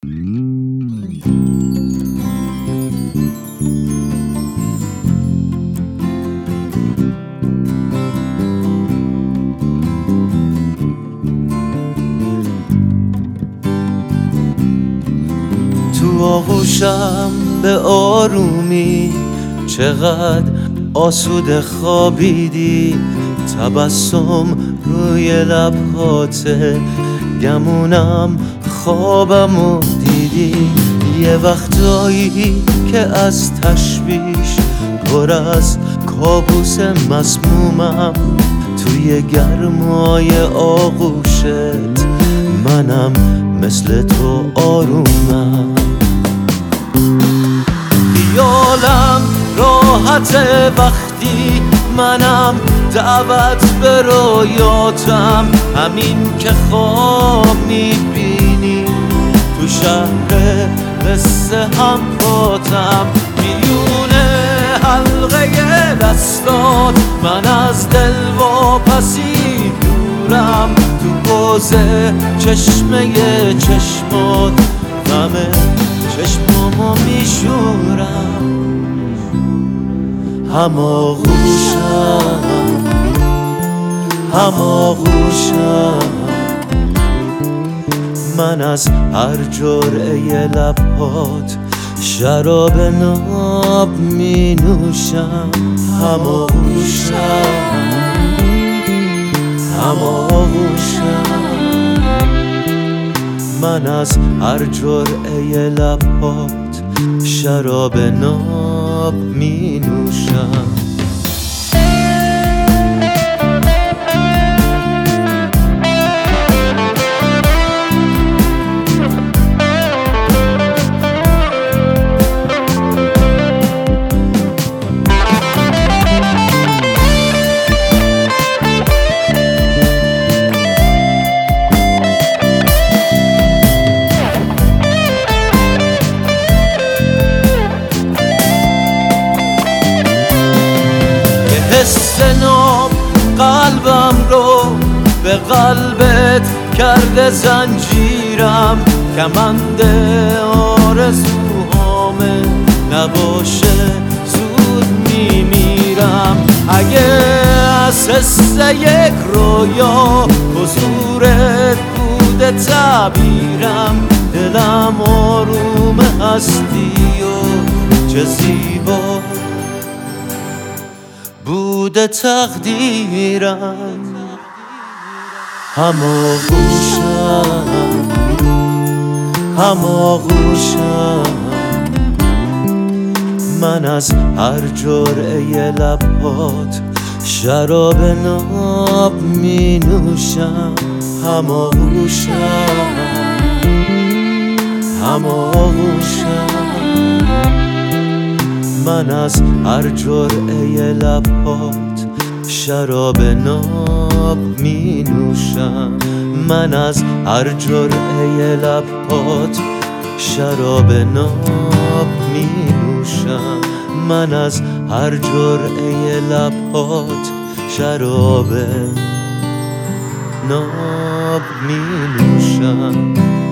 تو آغوشم به آرومی چقدر آسوده خوابیدی، تبسم روی لبهاته، گمونم خوابمو دیدی. یه وقتایی که از تشویش پر از کابوس مسمومم، توی گرمای آغوشت منم مثل تو آرومم. خیالم راحته وقتی منم دعوت به رویاتم، همین که خواب میبینی تو شهر قصه هم پاتم. میونه حلقه دستات من از دل واپسی دورم، تو حوض چشمه چشمات غم چشمامو میشورم. هماغوشم من از هر جرعه لبات شراب ناب می نوشم. هماغوشم من از هر جرعه لبات شراب ناب می نوشم. حس ناب قلبم رو به قلبت کرده زنجیرم، کمند آرزوهامه نباشه زود میمیرم. اگه از حس یک رویا حضورت بوده تعبیرم، دلم آروم هستی و چه زیبا بوده تقدیرم. هماغوشم من از هر جرعه لبات شراب ناب می نوشم. هماغوشم من از هر جرعه لبات شراب ناب می نوشم. من از هر جرعه لبات شراب ناب می نوشم. من از هر جرعه لبات شراب ناب می نوشم.